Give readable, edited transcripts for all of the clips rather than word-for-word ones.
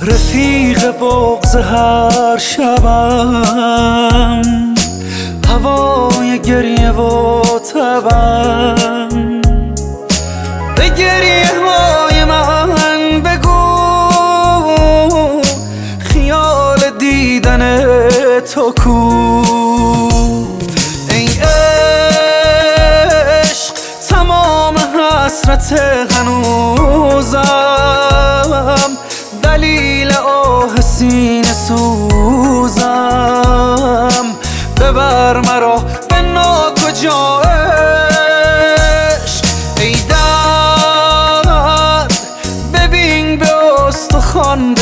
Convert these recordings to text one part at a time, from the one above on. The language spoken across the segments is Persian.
رفیق بغض هر شبم، هوای گریه و تبم. به گریه های من بگو خیال دیدن تو کو. ای عشق تمام حسرت هنوزم، دلیل آه سینه سوزم. ببر مرا به ناکجا عشق، ای درد ببین به استخوان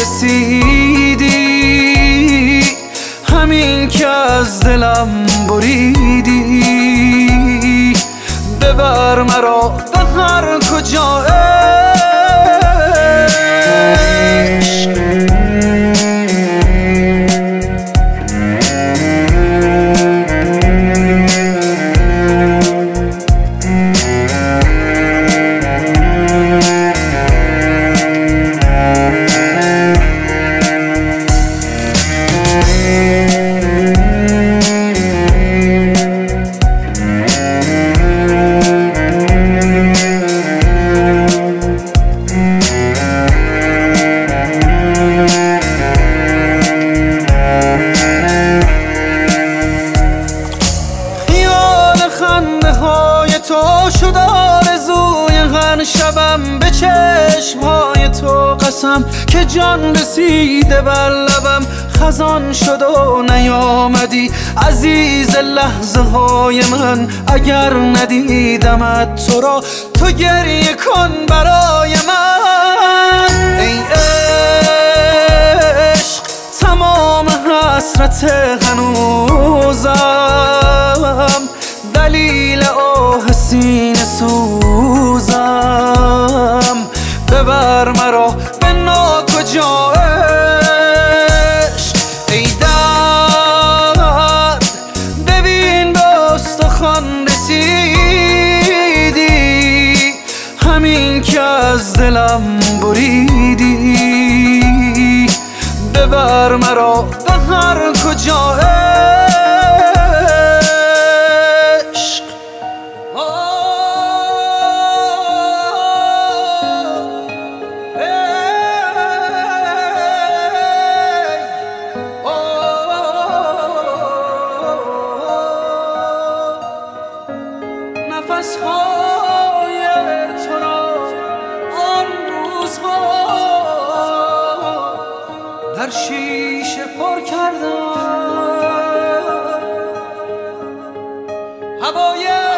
رسیدی، همین که از دلم بریدی. ببر مرا به هر کجا عشق. تو شد آرزوی هر شبم، به چشمهای تو قسم که جان رسیده بر لبم. خزان شد و نیامدی عزیز لحظه های من، اگر ندیدمت تو را تو گریه کن برای من. ای عشق تمام حسرت هنوزم، دلیل آه سینه سوزم. ببر مرا به ناکجا عشق، ای درد ببین به استخوان رسیدی، همین که از دلم بریدی. ببر مرا به هر کجا نفس‌های تو را آن روزها در شیشه پر کردم. هوای